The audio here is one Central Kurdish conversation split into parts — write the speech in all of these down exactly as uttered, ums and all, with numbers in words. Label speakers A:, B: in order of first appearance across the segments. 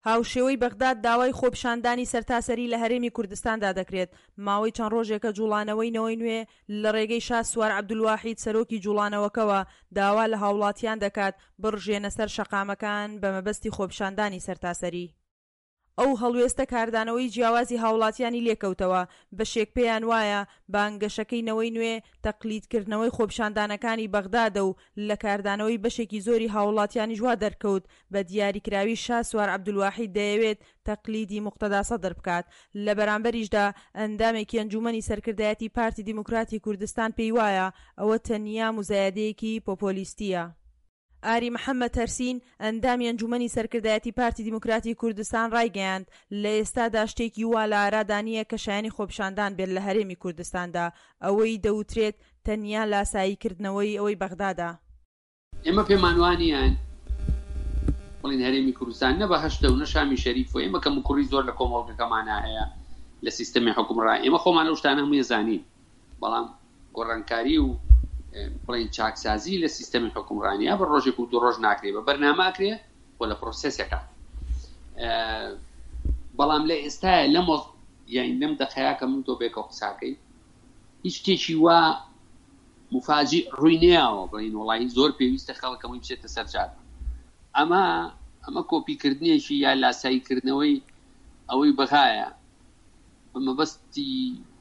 A: هاوشێوەی بەغداد داوای خۆپیشاندانی سەرتاسەری لە هەرێمی کوردستاندا دەکرێت. ماوەی چەند ڕۆژێکە جوڵانەوەی نەوەی نوێ لە ڕێگەی شا سوار عەبدولواحید سەرۆکی جوڵانەوەکەوە داوا لە هاوڵاتیان دەکات بڕژێنە سەر شەقامەکان بە مەبەستی خۆپیشاندانی سەرتاسەری. ئەو هەڵوێستە کاردانەوەی جیاوازی هاوڵاتیانی لێکەوتەوە بەشێک پێیان وایە بانگەشەکەینەوەی نوێ تەقلیدکردنەوەی خۆپیشاندانەکانی بەغدادە و لە کاردانەوەی بەشێکی زۆری هاوڵاتیانی ژوا دەرکەوت بە دیاریکراوی شا سوار عەبدولواحید دەیەوێت تەقلیدی موقتەدا سەدر بکات. لە بەرامبەریشدا ئەندامێکی ئەنجومەنی سەرکردایەتی پارتی دیموکراتی کوردستان پێی وایە ئەوە تەنیا مزایەدەیەکی پۆپۆلیستیە. ئاری محەممەد تەرسین ئەندامی ئەنجومەنی سەرکردایەتی پارتی دیموکراتی کوردستان ڕایگەیاند لە ئێستادا شتێکی وا لە ئارادانیە کە شایانی خۆپیشاندان بێت لە هەرێمی کوردستاندا، ئەوەی دەوترێت تەنیا لاساییکردنەوەی ئەوەی بەغدادا.
B: ئێمە پێمانوانیان بڵین هەرێمی کوردستان نە بە هەشتە و نە شامی شەریف و ئێمە کەم و کوڕی زۆر لە کۆمەڵگەکەمانە هەیە لە سیستەمی حکومڕای ئێمە خۆمان لەو شتانە هەمووی زانین، بەڵام گۆڕانکاری و بڵین چاکسازی لە سیستەمی حکومڕانیە بە ڕۆژێک و دوو ڕۆژ ناکرێ، بە بەرنامەکرێ بۆ لە پرۆسێسێکە. بەڵام لە ئێستاە لەمە یان لەم دەقەیە کە من تۆ بێکە قساکەی هیچ شتێکی وا مفاجی ڕووی نەیەوە بڵین وڵی زۆر پێویستە خەڵکەمەی بچێتە سەرچار. ئەمە ئەمە کۆپیکردنیەکی یا لاساییکردنەوەی ئەوەی بەغایە بەمەبەستی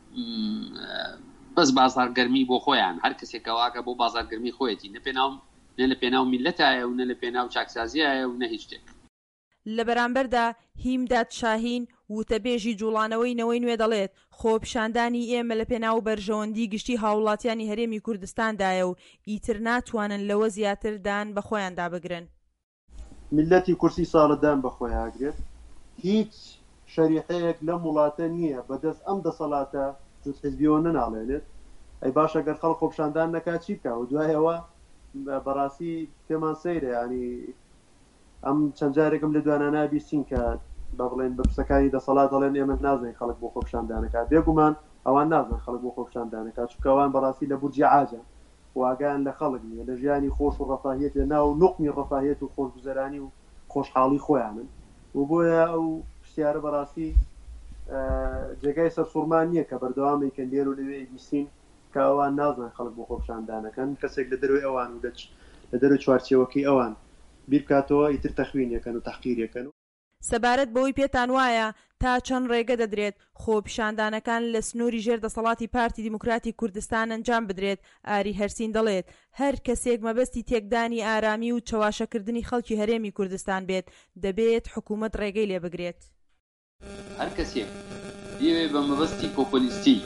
B: بەس بازارگەرمی بۆ خۆیان، هەر کەسێکەواکە بۆ بازارگەرمی خۆیەتی نەپێناو نە لە پێناو میلەتایە و نە لە پێناو چاکسازیایە و نە هیچ شتێک.
A: لە بەرامبەردا هیمداد شاهین وتەبێژی جوڵانەوەی نەوەی نوێ دەڵێت خۆپیشاندانی ئێمە لە پێناو بەرژەوەندی گشتی هاوڵاتیانی هەرێمی کوردستاندایە و ئیتر ناتوانن لەوە زیاتر دان بە خۆیان دابگرن.
C: میلەتی کورسی ساڵەدان بە خۆی هاگرێت، هیچ شەریحەیەک لەم وڵاتە نییە بەدەست ئەم دەسەڵاتە جز حیزبیەوە نەناڵێنێت. ئەی باشە گەر خەڵک خۆپیشاندان نەکات چی بکە و دوایەوە بەڕاستی پێمان سەیرە، ینی ئەم چەند جارێکم لە دوانە نابیستین کە بە بڵێن بە پرسەکانی دەسەڵات دەڵێن ئێمە نازانین خەڵک بۆ خۆپیشاندانەکات. بێگومان ئەوان نازانن خەڵک بۆ خۆپیشاندانەکات، چونکە ئەوان بەڕاستی لە بورجی عاجە واگەیان لە خەڵک نییە، لە ژیانی خۆش و ڕەفاهیەت لە ناو نوقمی ڕەفاهیەت و خۆشگوزەرانی و خۆشحاڵی خۆیانن و بۆیە ئەو پرسیارە بەڕاستی جێگای سەرسوڕمان نییە کە بەردەوامیکە لێر و لەوێ بیستین کە ئەوان نازانن خەڵک بۆ خۆپیشاندانەکەن. کەسێک لە دەروی ئەوان و لە دەروی چوارچێوەکەی ئەوان بیر بکاتەوە ئیتر تەخوینەکەن و تەحقیرەکەن.
A: سەبارەت بەوەی پێتان وایە تا چەند ڕێگە دەدرێت خۆپیشاندانەکان لە سنووری ژێر دەسەڵاتی پارتی دیموکراتی کوردستان ئەنجام بدرێت، ئاری هەرسین دەڵێت هەر کەسێک مەبەستی تێکدانی ئارامی و چەواشەکردنی خەڵکی هەرێمی کوردستان بێت دەبێت حکوومەت ڕێگەی لێ بگرێت.
B: هەر کەسێک دەوێ بە مەبەستی پۆپۆلیستی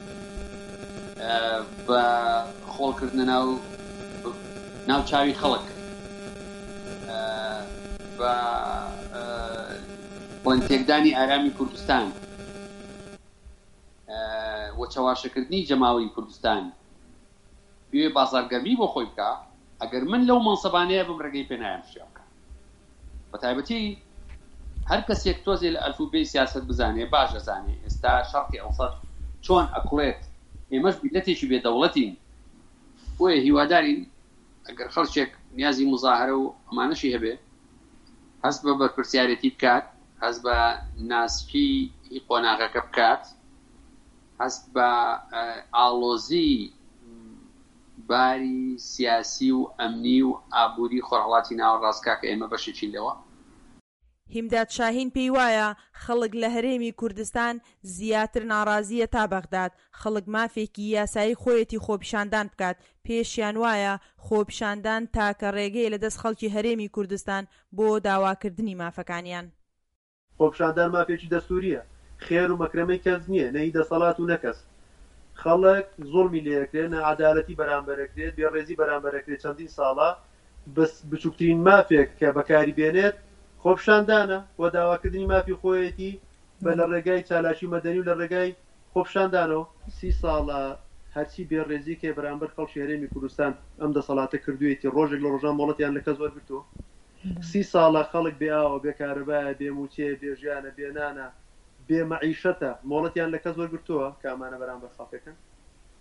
B: بە خۆڵکردنە ناو ناوچاوی خەڵک بە بڵێن تێکدانی ئارامی کوردستان وە چەواشەکردنی جەماوەی کوردستان بێ بازارگەرمی بۆ خۆی بکە، ئەگەر من لەو مەنسەبانەیە بم ڕێگەی پێ نایم شتێ بکە. بە تایبەتی هەر کەسێک تۆزێ لە ئەلفوبێی سیاسەت بزانێ باش دەزانێ ئێستا شەڕقی ئەوسەد چۆن ئەکوڵێت. ئێمەش میلەتێکی بێدەوڵەتین، بۆیە هیوادارین ئەگەر خەڵکێک نیازی مزاهرە و ئەمانەشی هەبێ هەست بە بەرپرسیارەتی بکات، هەست بە ناسکی قۆناغەکە بکات، هەست بە ئاڵۆزی باری سیاسی و ئەمنی و ئابووری خۆرهەڵاتی ناوەڕاستکا کە ئێمە بەشێکی لەوە.
A: هیمداد شاهین پێی وایە خەڵک لە هەرێمی کوردستان زیاتر ناڕازیە تا بەغداد خەڵک مافێکی یاسایی خۆیەتی خۆپیشاندان بکات. پێشیان وایە خۆپیشاندان تاکە ڕێگەیە لە دەست خەڵکی هەرێمی کوردستان بۆ داواکردنی مافەکانیان.
C: خۆپیشاندان مافێکی دەستوریە، خێر و مەکرەمەی کەس نییە، نەی دەسەڵات و نەکەس. خەڵک زوڵمی لێکرێت، نەعەدالەتی بەرامبەرەکرێت، بێڕێزی بەرامبەرەکرێت. چەندین ساڵە بەس بچووکترین مافێک کە بەکاری بێنێت خۆپیشاندانە و داواکردنی مافی خۆیەتی بە لە ڕێگای چالاشی مەدەنی و لە ڕێگای خۆپیشاندانەوە. سی ساڵە هەرچی بێڕێزی کە بەرامبەر خەڵکی هەرێمی کوردستان ئەم دەسەڵاتە کردوێتی ڕۆژێک لە ڕۆژان مۆڵەتیان لە کەس وەرگرتووە. سی ساڵە خەڵک بێ ئاوە، بێ کارەبایە، بێ موچێ، بێ ژیانە، بێ نانە، بێ مەعیشەتە، مۆڵەتیان لە کەس وەرگرتووە کە ئەمانە بەرامبەر خەڵکەکەن.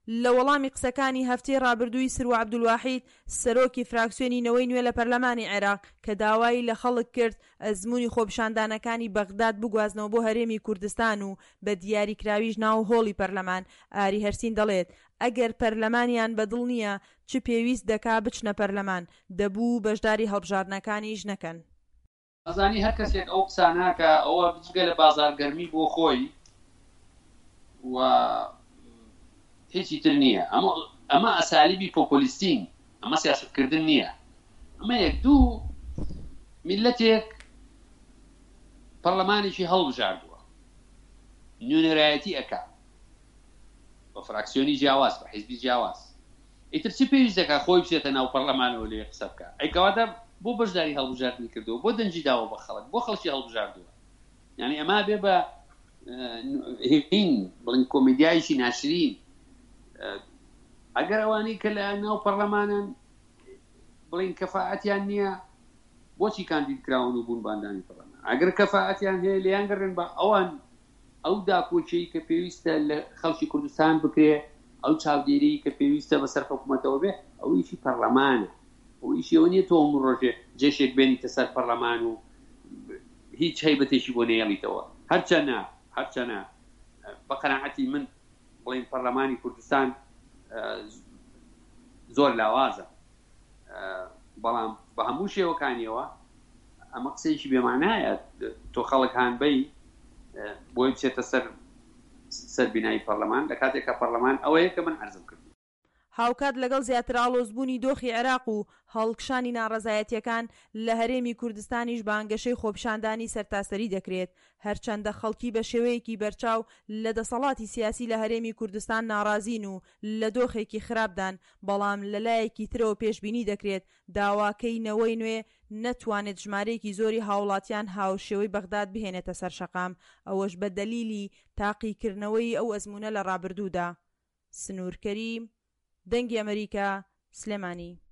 A: لە وەڵامی قسەکانی هەفتەی ڕابردووی سروو عەبدولواحید سەرۆکی فراکسیۆنی نەوەی نوێ لە پەرلەمانی عێراق کە داوای لە خەڵک کرد ئەزموونی خۆپیشاندانەکانی بەغداد بگوازنەوە بۆ هەرێمی کوردستان و بە دیاریکراویش ناو هۆڵی پەرلەمان ئاری هەرسین دەڵێت ئەگەر پەرلەمانیان بەدڵ نییە چ پێویست دەکا بچنە پەرلەمان دەبوو بەشداری هەڵبژاردنەکانیش نەکەن.
B: ئەزانی هەر کەسێک ئەو قساناکە ئەوە بجگە لە بازارگەرمی بۆ خۆی و هیچی تر نییە. ئەمە ئەسالیبی پۆپۆلیستین، ئەمە سیاسەتکردن نییە. ئەمە یەک دوو میلەتێک پەرلەمانێکی هەڵبژاردووە، نوێنەرایەتی ئەکا بە فراکسیۆنی جیاواز، بە حیزبی جیاواز. ئیتر چی پێویست دەکا خۆی بچێتە ناو پەرلەمانەوە لێ قسە بکە؟ ئەیکەواتە بۆ بەشداری هەڵبژاردنی کردووە، بۆ دەنجی داوە بە خەڵک، بۆ خەڵکی هەڵبژاردووە. یعنی ئەما بێ بە هین بڵین کۆمیدیایشی ناشرین. ئەگەر ئەوانەی کە لە ناو پەرلەمانن بڵین کەفاعەتیان نییە، بۆچی کاندید کراون و بوون باندانی پەرلەمان؟ ئەگەر کەفاعەتیان هەیە لێیان گەڕێن بە ئەوان ئەو داپۆچەی کە پێویستە لە خەڵکی کوردستان بکرێ، ئەو چاودێری کە پێویستە بەسەر حکوومەتەوە بێ، ئەو ئیشی پەرلەمانە. ئەو ئیشیەوە نییە تۆ هەموو ڕۆژێ جێشێک بێنیتە سەر پەرلەمان و هیچ هەیبەتێکی بۆ نێڵیتەوە. هەرچەنە هەرچەنە بە قەناعەتی من بڵین پەرلەمانی کوردستان زۆر لاوازە، بەڵام بە هەموو شێوەکانیەوە ئەمە قسەیەکی بێمانایە تۆ خەڵک هانبەی بۆی بچێتە سەر سەر بینایی پەرلەمان لە کاتێکە پەرلەمان ئەوەیە کە من عەرزم کرد.
A: هاوکات لەگەڵ زیاتر ئاڵۆزبوونی دۆخی عێراق و هەڵکشانی ناڕەزایەتیەکان لە هەرێمی کوردستانیش بانگەشەی خۆپیشاندانی سەرتاسەری دەکرێت، هەرچەندە خەڵکی بە شێوەیەکی بەرچاو لە دەسەڵاتی سیاسی لە هەرێمی کوردستان ناڕازین و لە دۆخێکی خراپدان، بەڵام لەلایەکی ترەوە پێشبینی دەکرێت داواکەی نەوەی نوێ نەتوانێت ژمارەیەکی زۆری هاوڵاتیان هاوشێوەی بەغداد بهێنێتە سەر شەقام، ئەوەش بە دەلیلی تاقیکردنەوەی ئەو ئەزموونە لە ڕابردوودا. سنوور کەریم، دەنگی ئەمریکا، سلێمانی.